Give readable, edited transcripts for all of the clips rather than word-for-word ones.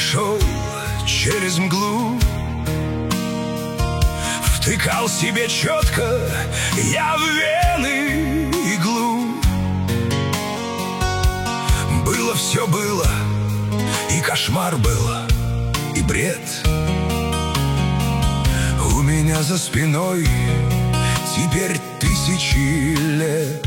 шел через мглу, втыкал себе четко я в вены иглу. Было все было, и кошмар было, и бред. У меня за спиной теперь 1000 лет.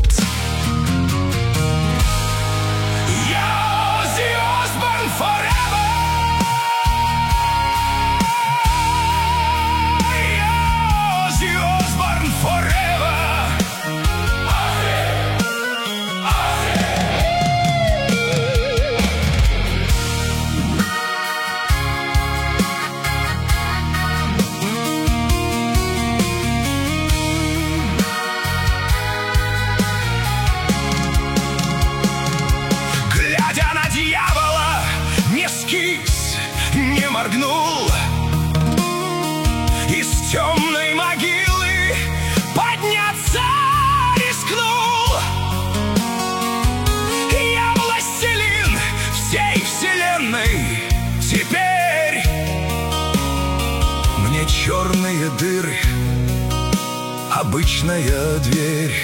Не моргнул, из темной могилы подняться рискнул. Я властелин всей вселенной. Теперь мне черные дыры обычная дверь.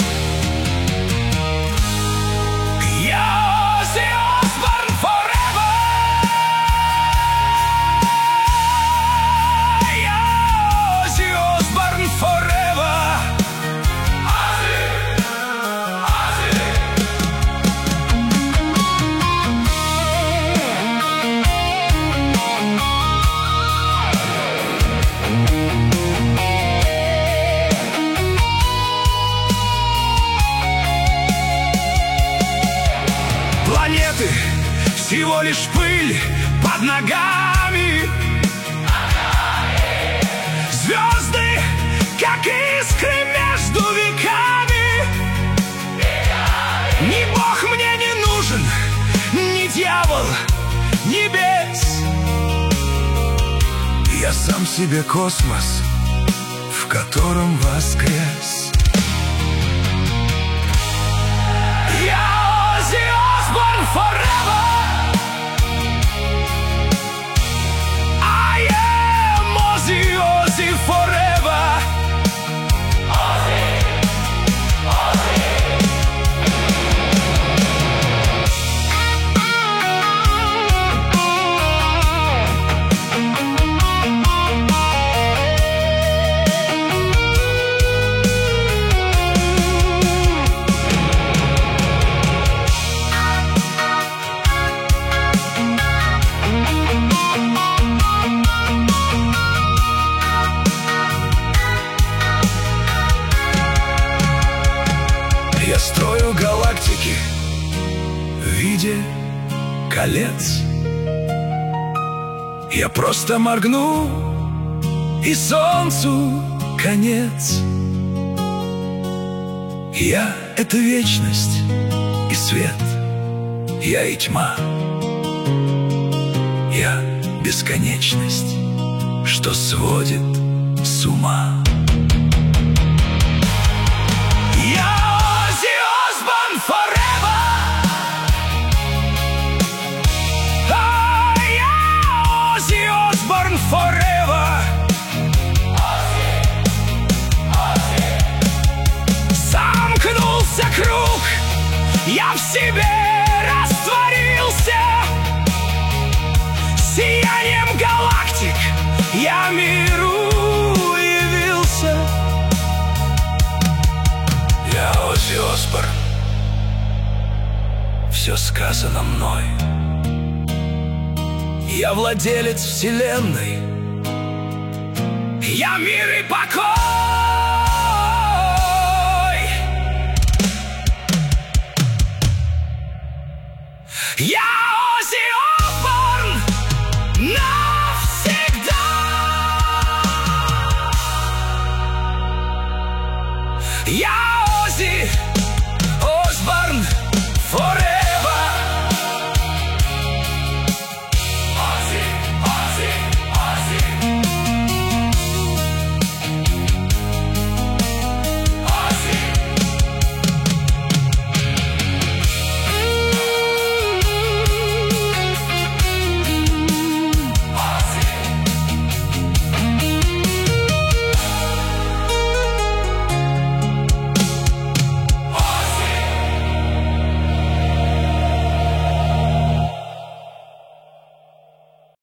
Планеты всего лишь пыль под ногами. Звезды, как искры между веками. Ни Бог мне не нужен, ни дьявол, ни бес. Я сам себе космос, в котором воскрес. Born forever. I am Ozzy, Ozzy forever. Ozzy, Ozzy. Я строю галактики в виде колец. Я просто моргну, и солнцу конец. Я — это вечность и свет. Я и тьма. Я — бесконечность, что сводит с ума. Forever. Замкнулся круг, я в себе растворился. Сиянием галактик я миру явился. Я Оззи Осборн, все сказано мной. Я владелец вселенной. Я мир и покой. Я Оззи